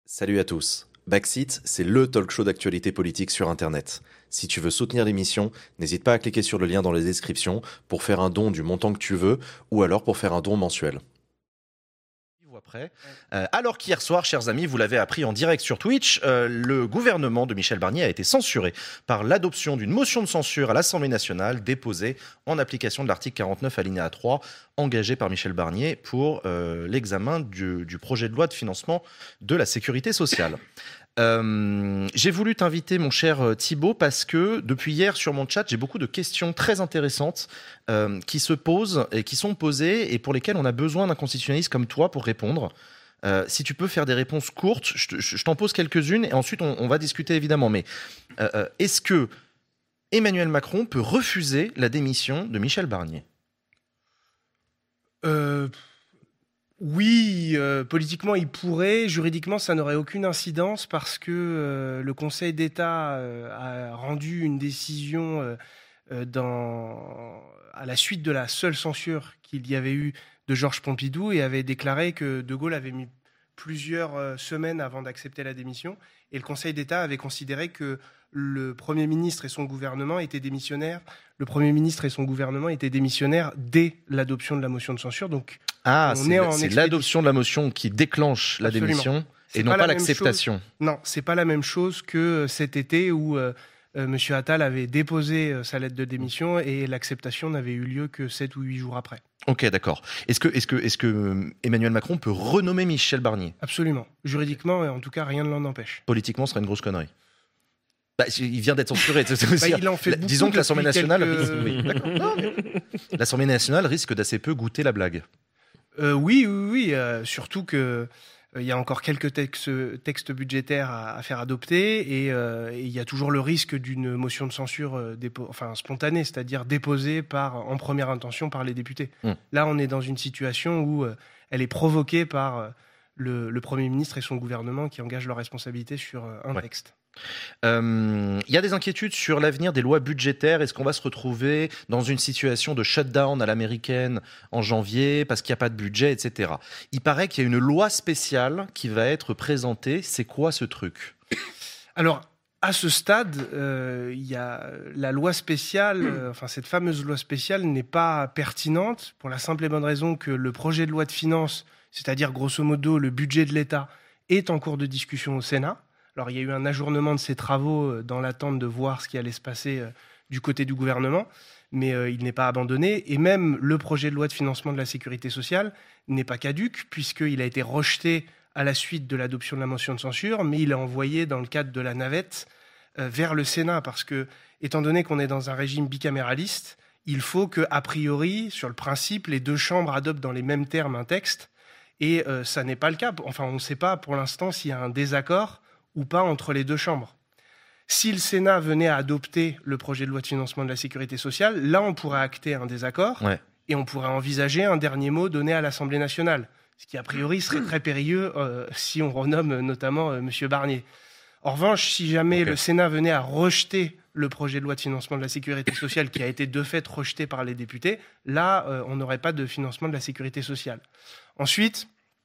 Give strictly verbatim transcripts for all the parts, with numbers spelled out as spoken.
Salut à tous. Backseat, c'est le talk show d'actualité politique sur Internet. Si tu veux soutenir l'émission, n'hésite pas à cliquer sur le lien dans les descriptions pour faire un don du montant que tu veux ou alors pour faire un don mensuel. Après. Euh, alors qu'hier soir, chers amis, vous l'avez appris en direct sur Twitch, euh, le gouvernement de Michel Barnier a été censuré par l'adoption d'une motion de censure à l'Assemblée nationale déposée en application de l'article quarante-neuf alinéa trois engagé par Michel Barnier pour euh, l'examen du, du projet de loi de financement de la sécurité sociale. Euh, j'ai voulu t'inviter, mon cher Thibaut, parce que depuis hier sur mon chat, j'ai beaucoup de questions très intéressantes euh, qui se posent et qui sont posées et pour lesquelles on a besoin d'un constitutionnaliste comme toi pour répondre. Euh, si tu peux faire des réponses courtes, je, je, je t'en pose quelques-unes et ensuite on, on va discuter évidemment. Mais euh, euh, est-ce que Emmanuel Macron peut refuser la démission de Michel Barnier ? euh... Oui, euh, politiquement, il pourrait. Juridiquement, ça n'aurait aucune incidence parce que euh, le Conseil d'État euh, a rendu une décision euh, dans, à la suite de la seule censure qu'il y avait eu de Georges Pompidou et avait déclaré que De Gaulle avait mis plusieurs euh, semaines avant d'accepter la démission. Et le Conseil d'État avait considéré que le Premier ministre et son gouvernement étaient démissionnaires. Le Premier ministre et son gouvernement étaient démissionnaires dès l'adoption de la motion de censure. Donc, ah, on c'est, est en c'est expédition. L'adoption de la motion qui déclenche la Absolument. démission c'est et non pas, pas la l'acceptation. Chose... Non, c'est pas la même chose que cet été où euh, euh, M. Attal avait déposé euh, sa lettre de démission et l'acceptation n'avait eu lieu que sept ou huit jours après. Ok, d'accord. Est-ce que, est-ce que, est-ce que Emmanuel Macron peut renommer Michel Barnier ? Absolument. Juridiquement, en tout cas, rien ne l'en empêche. Politiquement, ce serait une grosse connerie. Bah, il vient d'être censuré. C'est aussi... bah, il en fait beaucoup Disons que l'Assemblée nationale, quelques... risque... oui, d'accord. Non, mais... l'Assemblée nationale risque d'assez peu goûter la blague. Euh, oui, oui, oui. Euh, surtout que il euh, y a encore quelques textes, textes budgétaires à, à faire adopter et euh, il y a toujours le risque d'une motion de censure euh, dépo- enfin, spontanée, c'est-à-dire déposée par, en première intention par les députés. Mmh. Là, on est dans une situation où euh, elle est provoquée par euh, le, le Premier ministre et son gouvernement qui engagent leurs responsabilités sur euh, un ouais. texte. Il euh, y a des inquiétudes sur l'avenir des lois budgétaires. Est-ce qu'on va se retrouver dans une situation de shutdown à l'américaine en janvier parce qu'il n'y a pas de budget, et cetera. Il paraît qu'il y a une loi spéciale qui va être présentée. C'est quoi ce truc ? Alors, à ce stade, euh, y a la loi spéciale, euh, enfin cette fameuse loi spéciale n'est pas pertinente pour la simple et bonne raison que le projet de loi de finances, c'est-à-dire grosso modo le budget de l'État, est en cours de discussion au Sénat. Alors, il y a eu un ajournement de ces travaux dans l'attente de voir ce qui allait se passer euh, du côté du gouvernement, mais euh, il n'est pas abandonné. Et même le projet de loi de financement de la sécurité sociale n'est pas caduque, puisqu'il a été rejeté à la suite de l'adoption de la motion de censure, mais il est envoyé dans le cadre de la navette euh, vers le Sénat, parce que, étant donné qu'on est dans un régime bicaméraliste, il faut que, a priori, sur le principe, les deux chambres adoptent dans les mêmes termes un texte, et euh, ça n'est pas le cas. Enfin, on ne sait pas pour l'instant s'il y a un désaccord ou pas entre les deux chambres. Si le Sénat venait à adopter le projet de loi de financement de la sécurité sociale, là, on pourrait acter un désaccord ouais. et on pourrait envisager un dernier mot donné à l'Assemblée nationale, ce qui, a priori, serait très périlleux euh, si on renomme notamment euh, M. Barnier. En revanche, si jamais okay. le Sénat venait à rejeter le projet de loi de financement de la sécurité sociale qui a été de fait rejeté par les députés, là, euh, on n'aurait pas de financement de la sécurité sociale. Ensuite,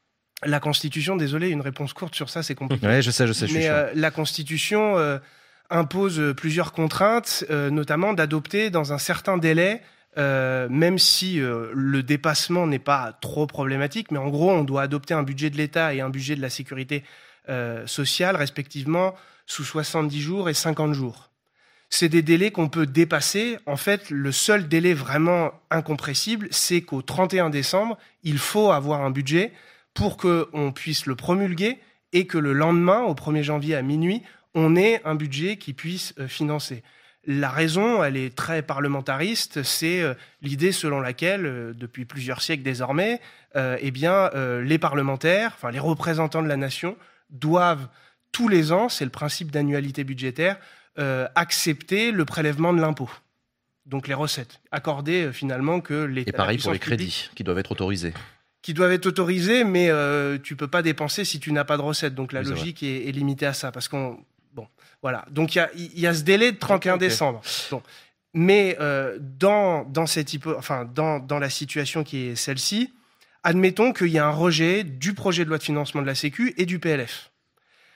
la Constitution, désolé, une réponse courte sur ça, c'est compliqué. Oui, je sais, je sais. Je Mais suis euh, la Constitution euh, impose plusieurs contraintes, euh, notamment d'adopter dans un certain délai, euh, même si euh, le dépassement n'est pas trop problématique, mais en gros, on doit adopter un budget de l'État et un budget de la sécurité euh, sociale, respectivement, sous soixante-dix jours et cinquante jours. C'est des délais qu'on peut dépasser. En fait, le seul délai vraiment incompressible, c'est qu'au trente et un décembre, il faut avoir un budget pour qu'on puisse le promulguer et que le lendemain, au premier janvier à minuit, on ait un budget qui puisse euh, financer. La raison, elle est très parlementariste, c'est euh, l'idée selon laquelle, euh, depuis plusieurs siècles désormais, euh, eh bien, euh, les parlementaires, enfin les représentants de la nation, doivent tous les ans, c'est le principe d'annualité budgétaire, euh, accepter le prélèvement de l'impôt. Donc les recettes, accorder euh, finalement que l'État... Et pareil pour les crédits, qui doivent être autorisés. qui doivent être autorisés, mais euh, tu peux pas dépenser si tu n'as pas de recettes. Donc la oui, logique est, est limitée à ça, parce qu'on bon voilà. Donc il y a il y a ce délai de trente et un okay, okay. décembre. Bon. Mais euh, dans dans cette hypo, enfin dans dans la situation qui est celle-ci, admettons qu'il y a un rejet du projet de loi de financement de la Sécu et du P L F.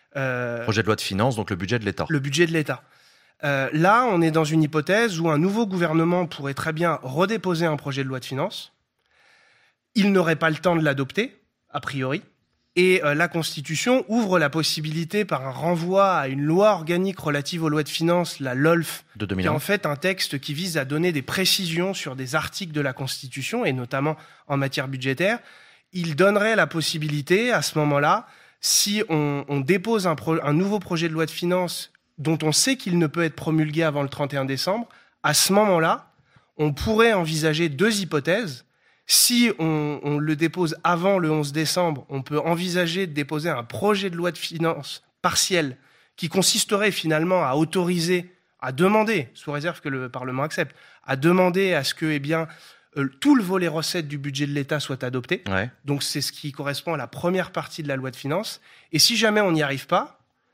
Euh, Projet de loi de finances, donc le budget de l'État. Le budget de l'État. Euh, là, on est dans une hypothèse où un nouveau gouvernement pourrait très bien redéposer un projet de loi de finances. Il n'aurait pas le temps de l'adopter, a priori. Et euh, la Constitution ouvre la possibilité, par un renvoi à une loi organique relative aux lois de finances, la L O L F, de deux mille qui est un. en fait un texte qui vise à donner des précisions sur des articles de la Constitution, et notamment en matière budgétaire. Il donnerait la possibilité, à ce moment-là, si on, on dépose un, pro, un nouveau projet de loi de finances dont on sait qu'il ne peut être promulgué avant le trente et un décembre, à ce moment-là, on pourrait envisager deux hypothèses. Si on, on le dépose avant le onze décembre, on peut envisager de déposer un projet de loi de finances partiel qui consisterait finalement à autoriser, à demander, sous réserve que le Parlement accepte, à demander à ce que eh bien, euh, tout le volet recettes du budget de l'État soit adopté. Ouais. Donc c'est ce qui correspond à la première partie de la loi de finances. Et si jamais on n'y arrive pas,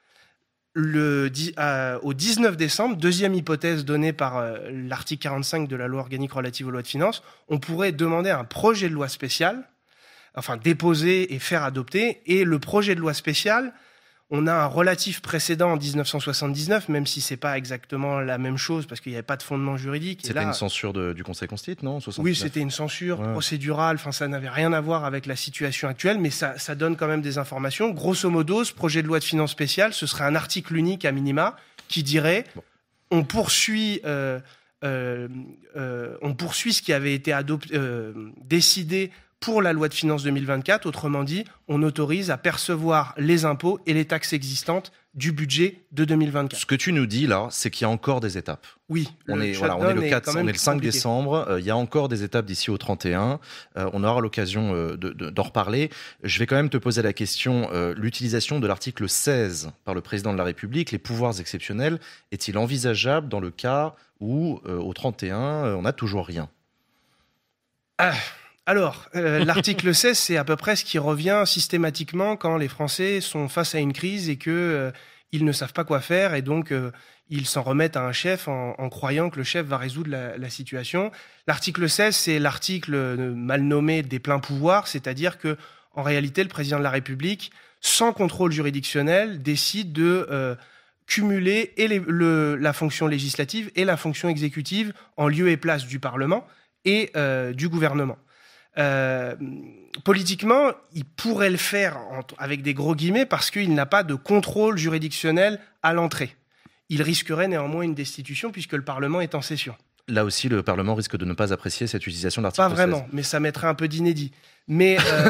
Le, euh, au dix-neuf décembre, deuxième hypothèse donnée par euh, l'article quarante-cinq de la loi organique relative aux lois de finances, on pourrait demander un projet de loi spécial, enfin déposer et faire adopter. Et le projet de loi spécial, on a un relatif précédent en dix-neuf cent soixante-dix-neuf, même si c'est pas exactement la même chose parce qu'il n'y avait pas de fondement juridique. C'était là, une censure de, du Conseil constitutionnel, non soixante-dix-neuf. Oui, c'était une censure ouais. procédurale. Enfin, ça n'avait rien à voir avec la situation actuelle, mais ça, ça donne quand même des informations. Grosso modo, ce projet de loi de finances spéciale, ce serait un article unique à minima qui dirait bon. on poursuit, euh, euh, euh, on poursuit ce qui avait été adopté, euh, décidé pour la loi de finances deux mille vingt-quatre. Autrement dit, on autorise à percevoir les impôts et les taxes existantes du budget de deux mille vingt-quatre. Ce que tu nous dis là, c'est qu'il y a encore des étapes. Oui. On est, voilà, on est le quatre, on est le cinq décembre. Euh, il y a encore des étapes d'ici au trente et un. Euh, on aura l'occasion euh, de, de, d'en reparler. Je vais quand même te poser la question. Euh, l'utilisation de l'article seize par le président de la République, les pouvoirs exceptionnels, est-il envisageable dans le cas où, euh, au trente et un, euh, on n'a toujours rien? Ah. Alors, euh, l'article seize, c'est à peu près ce qui revient systématiquement quand les Français sont face à une crise et qu'ils euh, ne savent pas quoi faire et donc euh, ils s'en remettent à un chef en, en croyant que le chef va résoudre la, la situation. L'article seize, c'est l'article mal nommé des pleins pouvoirs, c'est-à-dire que en réalité, le président de la République, sans contrôle juridictionnel, décide de euh, cumuler et les, le, la fonction législative et la fonction exécutive en lieu et place du Parlement et euh, du gouvernement. Euh, politiquement, il pourrait le faire en, avec des gros guillemets parce qu'il n'a pas de contrôle juridictionnel à l'entrée. Il risquerait néanmoins une destitution puisque le Parlement est en session. Là aussi, le Parlement risque de ne pas apprécier cette utilisation de l'article seize. Pas vraiment, seize. mais ça mettrait un peu d'inédit. Mais, euh,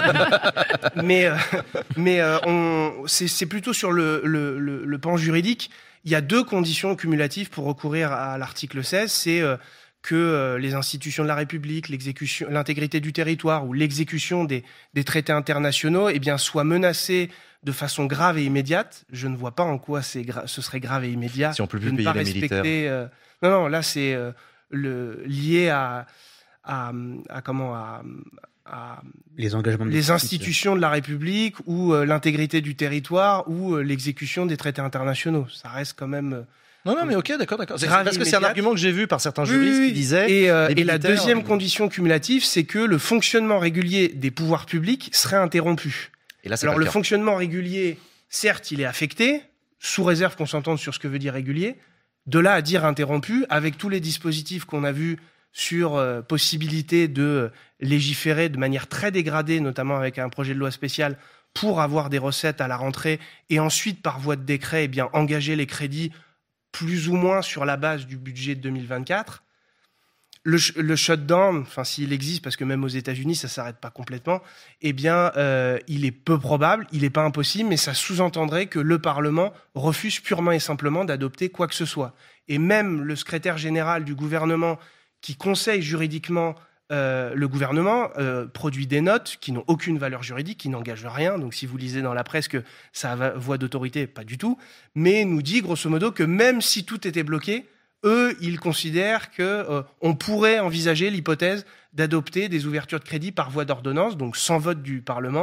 mais, euh, mais euh, on, c'est, c'est plutôt sur le, le, le, le pan juridique. Il y a deux conditions cumulatives pour recourir à l'article seize. C'est euh, que euh, les institutions de la République, l'exécution, l'intégrité du territoire ou l'exécution des, des traités internationaux eh bien, soient menacées de façon grave et immédiate. Je ne vois pas en quoi c'est gra- ce serait grave et immédiat. Si on peut plus de ne payer pas les respecter, militaires. Euh, non, non, là c'est euh, le, lié à, à, à comment à, à les engagements de les institutions de la République ou euh, l'intégrité du territoire ou euh, l'exécution des traités internationaux. Ça reste quand même... Euh, Non, non, mais ok, d'accord, d'accord. C'est, grave parce que immédiate. c'est un argument que j'ai vu par certains juristes oui, oui. qui disaient... Et, euh, les et la militaires, deuxième euh, condition cumulative, c'est que le fonctionnement régulier des pouvoirs publics serait interrompu. Et là, c'est Alors pas le le cas. fonctionnement régulier, certes, il est affecté, sous réserve qu'on s'entende sur ce que veut dire régulier. De là à dire interrompu, avec tous les dispositifs qu'on a vus sur euh, possibilité de légiférer de manière très dégradée, notamment avec un projet de loi spécial, pour avoir des recettes à la rentrée, et ensuite, par voie de décret, eh bien, engager les crédits plus ou moins sur la base du budget de deux mille vingt-quatre. Le, le shutdown, enfin s'il existe, parce que même aux États-Unis ça s'arrête pas complètement, eh bien euh, il est peu probable, il n'est pas impossible, mais ça sous-entendrait que le Parlement refuse purement et simplement d'adopter quoi que ce soit. Et même le secrétaire général du gouvernement qui conseille juridiquement euh, le gouvernement euh, produit des notes qui n'ont aucune valeur juridique, qui n'engagent rien. Donc si vous lisez dans la presse que ça a voix d'autorité, pas du tout. Mais nous dit grosso modo que même si tout était bloqué, eux, ils considèrent qu'on euh, pourrait envisager l'hypothèse d'adopter des ouvertures de crédit par voie d'ordonnance, donc sans vote du Parlement.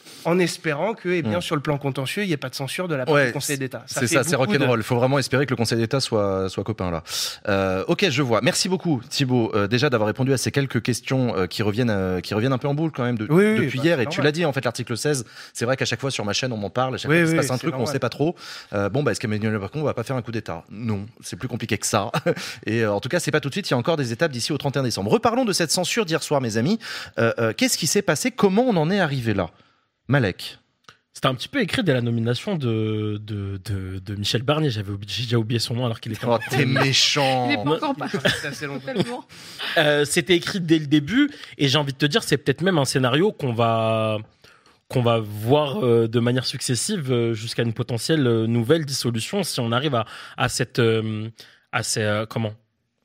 en espérant que, eh bien, Mmh. sur le plan contentieux, il n'y ait pas de censure de la part Ouais, du Conseil d'État. Ça c'est fait ça, c'est beaucoup rock'n'roll. de- Il faut vraiment espérer que le Conseil d'État soit, soit copain là. Euh, ok, je vois. Merci beaucoup Thibaut, euh, déjà d'avoir répondu à ces quelques questions euh, qui reviennent, euh, qui reviennent un peu en boule quand même de- Oui, oui, depuis bah, hier. c'est Et tu normal. l'as dit en fait, l'article seize. C'est vrai qu'à chaque fois sur ma chaîne on m'en parle. À chaque Oui, fois qu'il se oui, passe un c'est truc, on normal. sait pas trop. Euh, bon, bah est-ce qu'Emmanuel Macron va pas faire un coup d'État? Non, c'est plus compliqué que ça. Et euh, en tout cas, c'est pas tout de suite. Il y a encore des étapes d'ici au trente et un décembre. Reparlons de cette censure d'hier soir, mes amis. Euh, euh, qu'est-ce qui s'est passé? Comment on en est arrivé là? Malek. C'était un petit peu écrit dès la nomination de, de, de, de Michel Barnier. J'avais oublié- j'ai déjà oublié son nom alors qu'il était Oh, en t'es méchant. Il est pas Moi- encore pas C'est assez long. tellement. Euh, c'était écrit dès le début et j'ai envie de te dire c'est peut-être même un scénario qu'on va qu'on va voir euh, de manière successive euh, jusqu'à une potentielle euh, nouvelle dissolution si on arrive à à cette euh, à ces euh, comment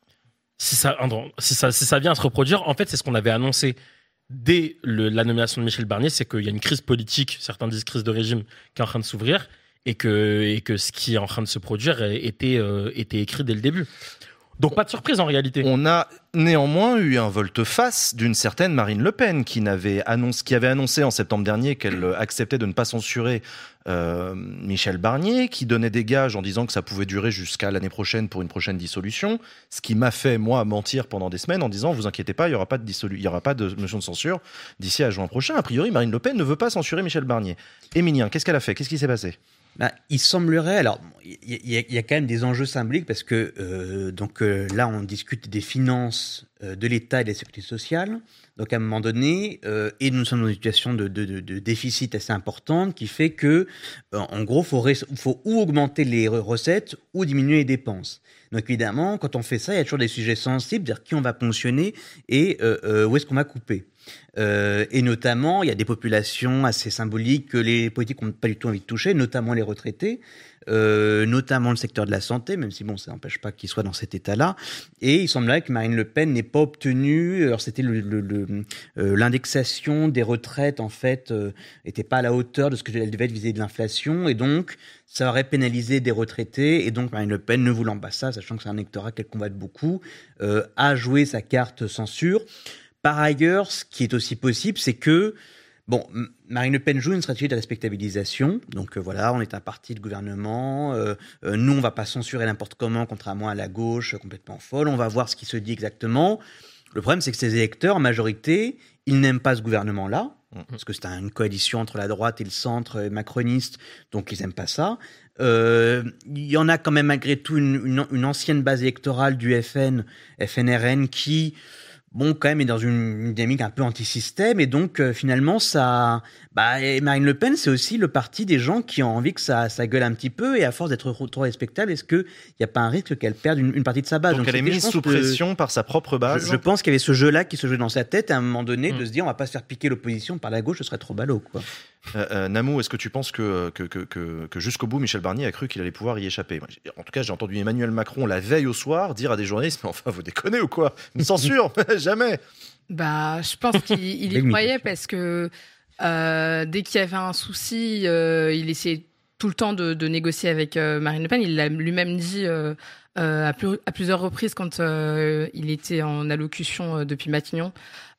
si ça pardon, si ça si ça vient à se reproduire. En fait, c'est ce qu'on avait annoncé dès le- la nomination de Michel Barnier, c'est qu'il y a une crise politique, certains disent crise de régime, qui est en train de s'ouvrir et que et que ce qui est en train de se produire était euh, était écrit dès le début. Donc pas de surprise en réalité. On a néanmoins eu un volte-face d'une certaine Marine Le Pen qui, n'avait annoncé, qui avait annoncé en septembre dernier qu'elle acceptait de ne pas censurer euh, Michel Barnier, qui donnait des gages en disant que ça pouvait durer jusqu'à l'année prochaine pour une prochaine dissolution, ce qui m'a fait, moi, mentir pendant des semaines en disant « vous inquiétez pas, il n'y aura pas de dissolu- il y aura pas de motion de censure d'ici à juin prochain ». A priori, Marine Le Pen ne veut pas censurer Michel Barnier. Émilien, qu'est-ce qu'elle a fait? Qu'est-ce qui s'est passé? Bah, il semblerait, alors il y, y, y a quand même des enjeux symboliques parce que euh, donc euh, là on discute des finances euh, de l'État et de la sécurité sociale. Donc à un moment donné, euh, et nous sommes dans une situation de, de, de, de déficit assez importante qui fait que, euh, en gros, faut ré- faut ou augmenter les recettes ou diminuer les dépenses. Donc évidemment, quand on fait ça, il y a toujours des sujets sensibles, c'est-à-dire qui on va ponctionner et euh, euh, où est-ce qu'on va couper. Euh, et notamment, il y a des populations assez symboliques que les politiques n'ont pas du tout envie de toucher, notamment les retraités, euh, notamment le secteur de la santé, même si bon, ça n'empêche pas qu'ils soient dans cet état-là. Et il semblerait que Marine Le Pen n'ait pas obtenu, alors c'était le, le, le, euh, l'indexation des retraites, en fait, euh, n'était pas à la hauteur de ce que elle devait être vis-à-vis de l'inflation, et donc ça aurait pénalisé des retraités, et donc Marine Le Pen, ne voulant pas ça, sachant que c'est un électorat qu'elle combatte beaucoup, euh, a joué sa carte censure. Par ailleurs, ce qui est aussi possible, c'est que, bon, Marine Le Pen joue une stratégie de respectabilisation. Donc euh, voilà, on est un parti de gouvernement. Euh, euh, nous, on va pas censurer n'importe comment, contrairement à la gauche, complètement folle. On va voir ce qui se dit exactement. Le problème, c'est que ces électeurs, en majorité, ils n'aiment pas ce gouvernement-là, parce que c'est une coalition entre la droite et le centre macroniste, donc ils n'aiment pas ça. Euh, il y en a quand même malgré tout une, une, une ancienne base électorale du F N, F N R N, qui... bon, quand même, est dans une, une dynamique un peu anti-système. Et donc, euh, finalement, ça... Bah, et Marine Le Pen, c'est aussi le parti des gens qui ont envie que ça, ça gueule un petit peu. Et à force d'être trop respectable, est-ce qu'il n'y a pas un risque qu'elle perde une, une partie de sa base? Donc, donc elle est mise sous que, pression par sa propre base. Je, je pense qu'il y avait ce jeu-là qui se jouait dans sa tête. À un moment donné, mmh. de se dire, on va pas se faire piquer l'opposition par la gauche, ce serait trop ballot, quoi. Euh, euh, Namou, est-ce que tu penses que, que, que, que, que jusqu'au bout, Michel Barnier a cru qu'il allait pouvoir y échapper? En tout cas, j'ai entendu Emmanuel Macron la veille au soir dire à des journalistes, mais enfin, vous déconnez ou quoi? Une censure? Jamais. Bah, je pense qu'il il y croyait parce que euh, dès qu'il y avait un souci, euh, il essayait tout le temps de, de négocier avec euh, Marine Le Pen. Il l'a lui-même dit euh, euh, à, plus, à plusieurs reprises quand euh, il était en allocution euh, depuis Matignon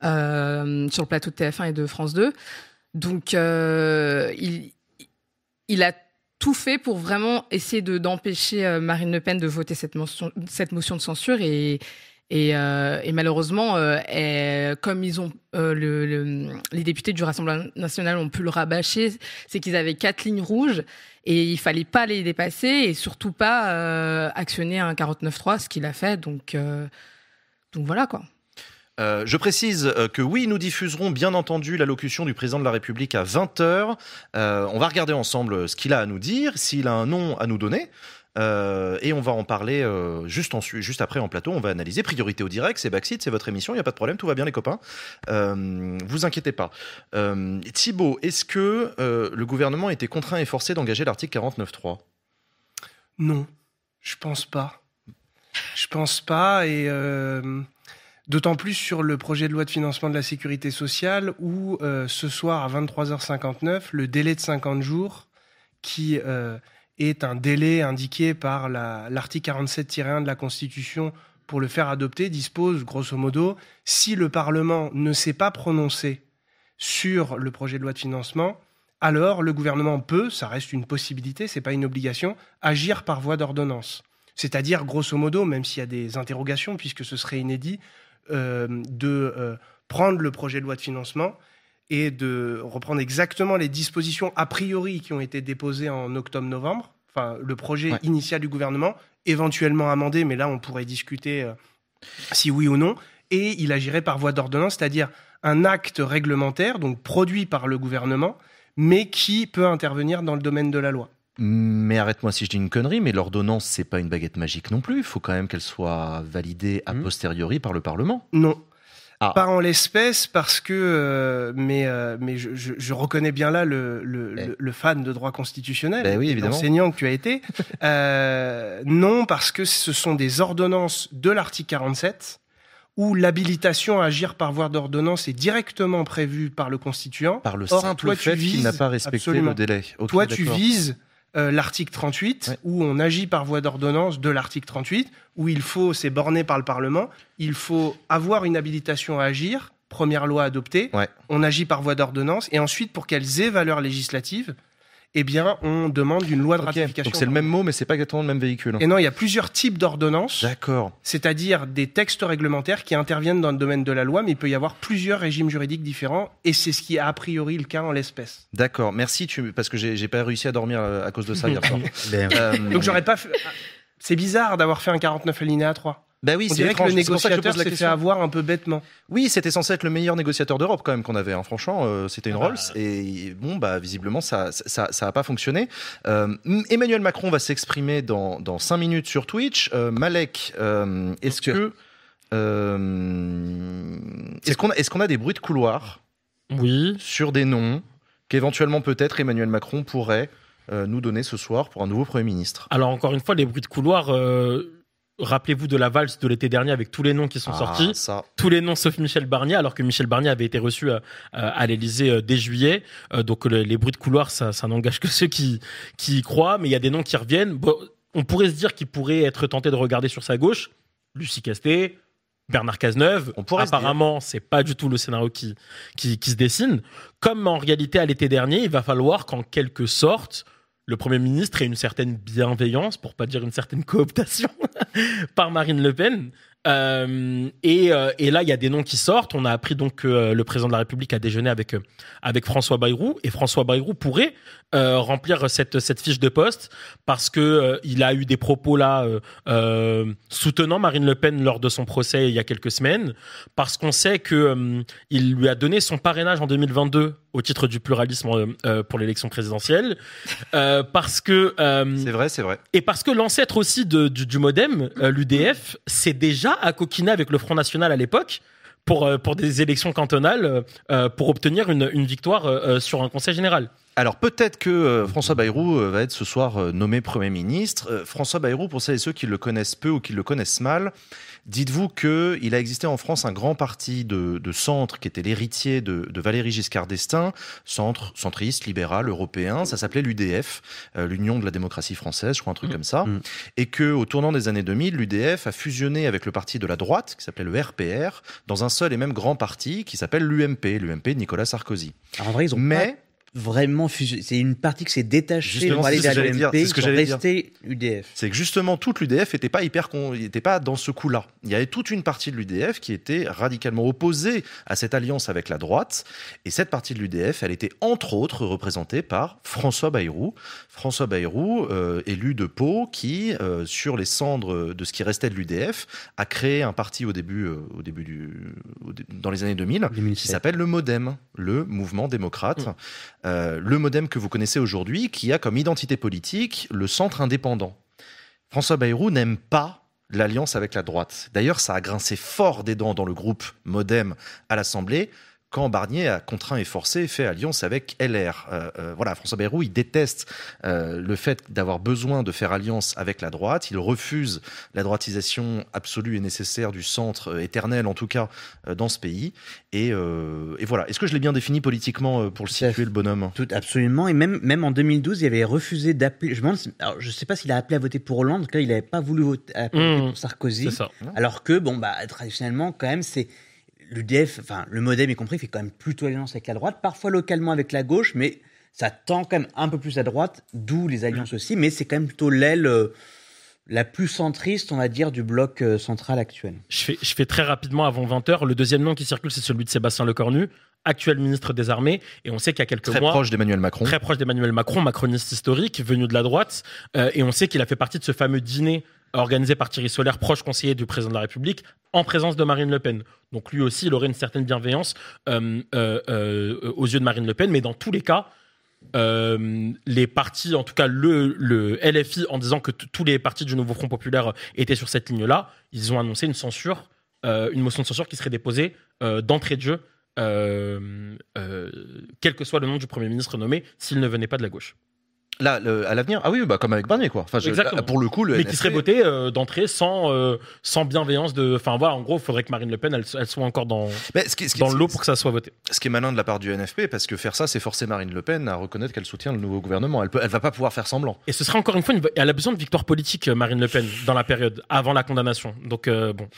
euh, sur le plateau de T F un et de France deux. Donc, euh, il, il a tout fait pour vraiment essayer de, d'empêcher euh, Marine Le Pen de voter cette motion, cette motion de censure et Et, euh, et malheureusement, euh, et, comme ils ont euh, le, le, les députés du Rassemblement national ont pu le rabâcher, c'est qu'ils avaient quatre lignes rouges et il fallait pas les dépasser et surtout pas euh, actionner un quarante-neuf trois, ce qu'il a fait. Donc, euh, donc voilà quoi. Euh, je précise que oui, nous diffuserons bien entendu l'allocution du président de la République à vingt heures. Euh, on va regarder ensemble ce qu'il a à nous dire, s'il a un nom à nous donner. Euh, et on va en parler euh, juste, en, juste après en plateau. On va analyser. Priorité au direct, c'est Backseat, c'est votre émission, il n'y a pas de problème, tout va bien les copains. Euh, vous inquiétez pas. Euh, Thibaut, est-ce que euh, le gouvernement était contraint et forcé d'engager l'article quarante-neuf trois? Non, je pense pas. Je pense pas et euh, d'autant plus sur le projet de loi de financement de la sécurité sociale où euh, ce soir à vingt-trois heures cinquante-neuf, le délai de cinquante jours qui... Euh, est un délai indiqué par la, l'article quarante-sept tiret un de la Constitution pour le faire adopter, dispose, grosso modo, si le Parlement ne s'est pas prononcé sur le projet de loi de financement, alors le gouvernement peut, ça reste une possibilité, c'est pas une obligation, agir par voie d'ordonnance. C'est-à-dire, grosso modo, même s'il y a des interrogations, puisque ce serait inédit, euh, de euh, prendre le projet de loi de financement et de reprendre exactement les dispositions a priori qui ont été déposées en octobre-novembre, enfin le projet ouais. initial du gouvernement, éventuellement amendé, mais là on pourrait discuter euh, si oui ou non, et il agirait par voie d'ordonnance, c'est-à-dire un acte réglementaire, donc produit par le gouvernement, mais qui peut intervenir dans le domaine de la loi. Mais arrête-moi si je dis une connerie, mais l'ordonnance, c'est pas une baguette magique non plus. Il faut quand même qu'elle soit validée a posteriori par le Parlement. Non. Ah. Pas en l'espèce, parce que, euh, mais, euh, mais je, je, je reconnais bien là le, le, eh. le, le fan de droit constitutionnel, ben oui, évidemment. l'enseignant que tu as été. euh, non, parce que ce sont des ordonnances de l'article quarante-sept, où l'habilitation à agir par voie d'ordonnance est directement prévue par le constituant. Par le Or, simple toi, fait vises, qu'il n'a pas respecté absolument. le délai. Okay, toi, d'accord. tu vises euh, l'article trente-huit, ouais. où on agit par voie d'ordonnance de l'article trente-huit, où il faut, c'est borné par le Parlement, il faut avoir une habilitation à agir, première loi adoptée, ouais. on agit par voie d'ordonnance, et ensuite, pour qu'elles aient valeur législative, eh bien, on demande une loi de okay. ratification. Donc c'est le même mot, mais c'est pas exactement le même véhicule. Et non, il y a plusieurs types d'ordonnances. D'accord. C'est-à-dire des textes réglementaires qui interviennent dans le domaine de la loi, mais il peut y avoir plusieurs régimes juridiques différents, et c'est ce qui est a priori le cas en l'espèce. D'accord. Merci, tu... parce que j'ai, j'ai pas réussi à dormir à cause de ça hier soir. euh... Donc j'aurais pas fait... C'est bizarre d'avoir fait un quarante-neuf alinéa trois. Ben oui, on c'est dirait étrange. que le négociateur s'est fait avoir un peu bêtement. Oui, c'était censé être le meilleur négociateur d'Europe quand même qu'on avait. Hein. Franchement, euh, c'était une ah Rolls. Bah... Et bon, bah visiblement, ça, ça, ça a pas fonctionné. Euh, Emmanuel Macron va s'exprimer dans dans cinq minutes sur Twitch. Euh, Malek, euh, est-ce que euh, est-ce qu'on a, est-ce qu'on a des bruits de couloir? Oui. Sur des noms qu'éventuellement peut-être Emmanuel Macron pourrait euh, nous donner ce soir pour un nouveau Premier ministre. Alors encore une fois, les bruits de couloir. Euh... Rappelez-vous de la valse de l'été dernier avec tous les noms qui sont ah, sortis, ça. tous les noms sauf Michel Barnier, alors que Michel Barnier avait été reçu à, à l'Élysée dès juillet. Euh, donc les, les bruits de couloir, ça, ça n'engage que ceux qui, qui y croient, mais il y a des noms qui reviennent. Bon, on pourrait se dire qu'il pourrait être tenté de regarder sur sa gauche, Lucie Castet, Bernard Cazeneuve. On pourrait Apparemment, c'est pas du tout le scénario qui, qui, qui se dessine. Comme en réalité à l'été dernier, il va falloir qu'en quelque sorte, le Premier ministre ait une certaine bienveillance, pour pas dire une certaine cooptation, par Marine Le Pen. Euh, et, euh, et là, il y a des noms qui sortent. On a appris donc que euh, le président de la République a déjeuné avec euh, avec François Bayrou, et François Bayrou pourrait euh, remplir cette cette fiche de poste parce que euh, il a eu des propos là euh, euh, soutenant Marine Le Pen lors de son procès il y a quelques semaines, parce qu'on sait que euh, il lui a donné son parrainage en deux mille vingt-deux au titre du pluralisme euh, pour l'élection présidentielle, euh, parce que euh, c'est vrai, c'est vrai, et parce que l'ancêtre aussi de, du, du MoDem, euh, l'U D F, c'est déjà à coquiner avec le Front National à l'époque pour, euh, pour des élections cantonales euh, pour obtenir une, une victoire euh, sur un conseil général. Alors peut-être que euh, François Bayrou euh, va être ce soir euh, nommé Premier ministre. Euh, François Bayrou, pour celles et ceux qui le connaissent peu ou qui le connaissent mal, dites-vous qu'il a existé en France un grand parti de, de centre qui était l'héritier de, de Valéry Giscard d'Estaing, centre, centriste, libéral, européen. Ça s'appelait l'U D F, euh, l'Union de la démocratie française, je crois un truc mmh. comme ça. Mmh. Et qu'au tournant des années deux mille, l'U D F a fusionné avec le parti de la droite, qui s'appelait le R P R, dans un seul et même grand parti qui s'appelle l'U M P, l'U M P de Nicolas Sarkozy. Alors en vrai, ils ont Mais... pas... vraiment fusionné. C'est une partie qui s'est détachée justement, pour aller vers l'U M P, c'est ce que ils j'allais sont restés U D F. C'est que justement toute l'U D F n'était pas hyper con... était pas dans ce coup-là. Il y avait toute une partie de l'U D F qui était radicalement opposée à cette alliance avec la droite, et cette partie de l'U D F, elle était entre autres représentée par François Bayrou. François Bayrou, euh, élu de Pau, qui euh, sur les cendres de ce qui restait de l'U D F, a créé un parti au début, euh, au début du, au dé... dans les années deux mille, deux mille sept, qui s'appelle le MoDem, le Mouvement démocrate. Mmh. Euh, le MoDem que vous connaissez aujourd'hui, qui a comme identité politique le centre indépendant. François Bayrou n'aime pas l'alliance avec la droite. D'ailleurs, ça a grincé fort des dents dans le groupe MoDem à l'Assemblée, quand Barnier a contraint et forcé fait alliance avec L R. Euh, euh, voilà, François Bayrou, il déteste euh, le fait d'avoir besoin de faire alliance avec la droite. Il refuse la droitisation absolue et nécessaire du centre, euh, éternel en tout cas, euh, dans ce pays. Et, euh, et voilà. Est-ce que je l'ai bien défini politiquement euh, pour le situer, le bonhomme ? Tout, absolument. Et même, même en deux mille douze, il avait refusé d'appeler... Je ne sais pas s'il a appelé à voter pour Hollande. En tout cas, il n'avait pas voulu voter, appeler mmh, pour Sarkozy. C'est ça. Alors que, bon, bah, traditionnellement, quand même, c'est... L'U D F, enfin le MoDem y compris, fait quand même plutôt alliance avec la droite, parfois localement avec la gauche, mais ça tend quand même un peu plus à droite, d'où les alliances aussi, mais c'est quand même plutôt l'aile euh, la plus centriste, on va dire, du bloc euh, central actuel. Je fais, je fais très rapidement avant vingt heures. Le deuxième nom qui circule, c'est celui de Sébastien Lecornu, actuel ministre des Armées. Et on sait qu'il y a quelques Très mois... proche d'Emmanuel Macron. Très proche d'Emmanuel Macron, macroniste historique, venu de la droite. Euh, et on sait qu'il a fait partie de ce fameux dîner organisé par Thierry Solaire, proche conseiller du président de la République, en présence de Marine Le Pen. Donc lui aussi, il aurait une certaine bienveillance euh, euh, euh, aux yeux de Marine Le Pen. Mais dans tous les cas, euh, les partis, en tout cas le, le L F I, en disant que t- tous les partis du Nouveau Front Populaire étaient sur cette ligne-là, ils ont annoncé une censure, euh, une motion de censure qui serait déposée euh, d'entrée de jeu, euh, euh, quel que soit le nom du Premier ministre nommé, s'il ne venait pas de la gauche. Là, le, à l'avenir, ah oui, bah comme avec Barnier, quoi. Enfin, je, Exactement. pour le coup, le Mais N F P... qui serait voté euh, d'entrée sans, euh, sans bienveillance de. Enfin voilà, en gros, il faudrait que Marine Le Pen, elle, elle soit encore dans, Mais ce qui, ce qui, dans ce l'eau qui- pour que ça soit voté. Ce qui est malin de la part du N F P, parce que faire ça, c'est forcer Marine Le Pen à reconnaître qu'elle soutient le nouveau gouvernement. Elle peut, elle va pas pouvoir faire semblant. Et ce sera encore une fois, une... elle a besoin de victoire politique, euh, Marine Le Pen, dans la période avant la condamnation. Donc euh, bon.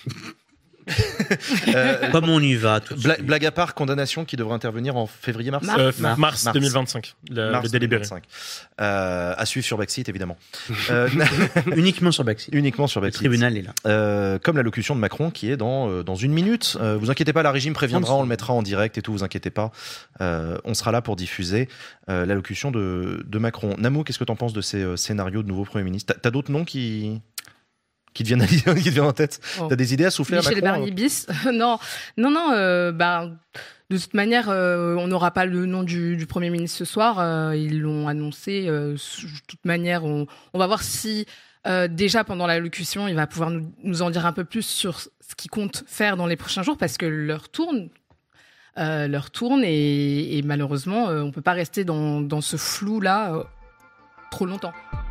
Euh, Comme on y va tout de bla- suite. blague à part, condamnation qui devrait intervenir en février-mars. Mars. Euh, Mars. mars, Mars. deux mille vingt-cinq, le, Mars le délibéré. deux mille vingt-cinq. Euh, à suivre sur Backseat, évidemment. Euh, Uniquement sur Backseat. uniquement sur Le Backseat. tribunal est là. Euh, comme l'allocution de Macron qui est dans, euh, dans une minute. Euh, vous inquiétez pas, la régime préviendra, on le mettra en direct et tout, vous inquiétez pas. Euh, on sera là pour diffuser euh, l'allocution de, de Macron. Namou, qu'est-ce que tu en penses de ces euh, scénarios de nouveau Premier ministre? T'as, t'as d'autres noms qui, qui, te viennent à, qui te viennent en tête? Oh. T'as des idées à souffler Michel à Macron? Barnier bis. non, non, non. Euh, bah, de toute manière, euh, on n'aura pas le nom du, du Premier ministre ce soir. Euh, ils l'ont annoncé. Euh, de toute manière, on, on va voir si euh, déjà pendant l'allocution, il va pouvoir nous, nous en dire un peu plus sur ce qu'il compte faire dans les prochains jours, parce que l'heure tourne. Euh, l'heure tourne et, et malheureusement, euh, on peut pas rester dans, dans ce flou-là euh, trop longtemps.